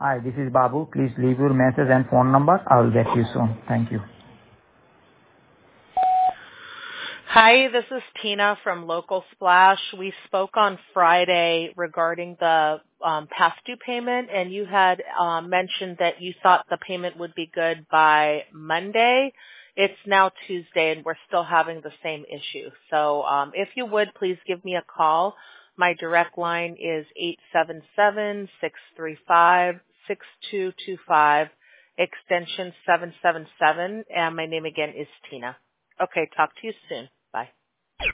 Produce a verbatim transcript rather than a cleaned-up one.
Hi, this is Babu. Please leave your message and phone number. I will get you soon. Thank you. Hi, this is Tina from Local Splash. We spoke on Friday regarding the um, past due payment, and you had um, mentioned that you thought the payment would be good by Monday. It's now Tuesday, and we're still having the same issue. So um, if you would, please give me a call. My direct line is eight seven seven, six three five, six two two five, extension seven seven seven, and my name again is Tina. Okay, talk to you soon. Bye.